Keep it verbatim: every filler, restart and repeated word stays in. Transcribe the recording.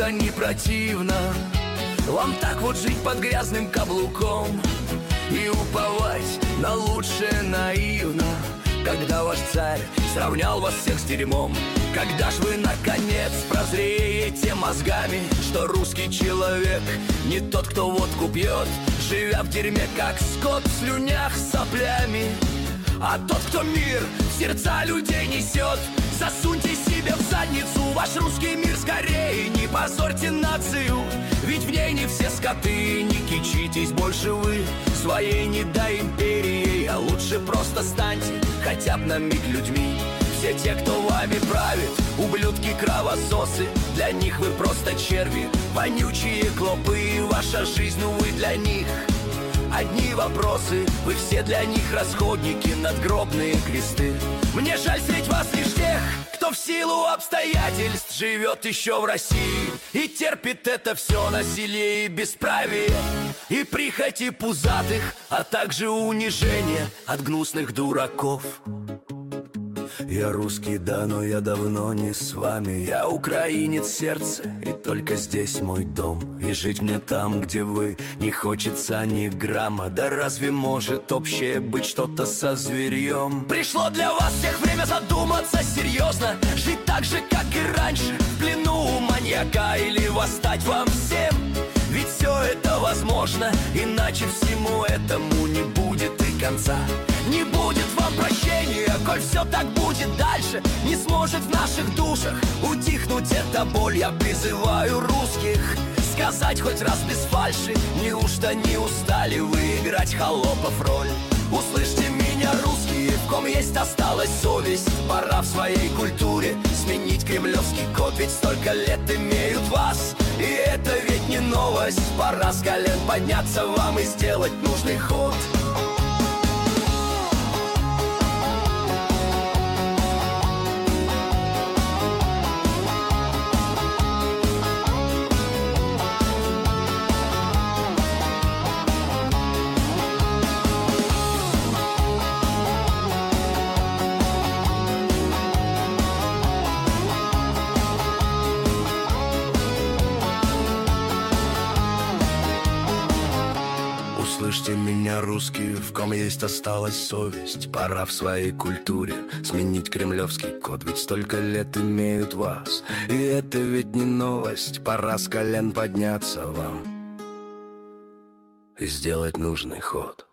неужто не противно вам так вот жить под грязным каблуком и уповать на лучшее наивно, когда ваш царь сравнял вас всех с дерьмом? Когда ж вы наконец прозреете мозгами, что русский человек не тот, кто водку пьет, живя в дерьме, как скот, в слюнях с соплями, а тот, кто мир в сердца людей несет? Засуньте себе в задницу ваш русский мир скорее, не позорьте нацию, ведь в ней не все скоты. Не кичитесь больше вы своей недоимперией, а лучше просто станьте хотя бы на миг людьми. Все те, кто вами правит, ублюдки-кровососы, для них вы просто черви, вонючие клопы. Ваша жизнь, увы, для них одни вопросы, вы все для них расходники, надгробные кресты. Мне жаль встретить вас лишь тех, кто в силу обстоятельств живет еще в России и терпит это все насилие и бесправие, и прихоти пузатых, а также унижение от гнусных дураков. Я русский, да, но я давно не с вами. Я украинец сердце, и только здесь мой дом. И жить мне там, где вы, не хочется ни грамма. Да разве может общее быть что-то со зверьем? Пришло для вас всех время задуматься серьезно, жить так же, как и раньше, в плену у маньяка, или восстать вам всем. Ведь все это возможно, иначе всему этому не будет и конца. Не будет вам прощения, коль все так будет дальше. Не сможет в наших душах утихнуть эта боль. Я призываю русских сказать хоть раз без фальши: неужто не устали вы играть холопов роль? Услышьте меня, русские, в ком есть осталась совесть. Пора в своей культуре сменить кремлевский код, ведь столько лет имеют вас, и это ведь не новость. Пора с колен подняться вам и сделать нужный ход. Услышьте меня, русские, в ком есть осталась совесть. Пора в своей культуре сменить кремлевский код, ведь столько лет имеют вас, и это ведь не новость. Пора с колен подняться вам и сделать нужный ход.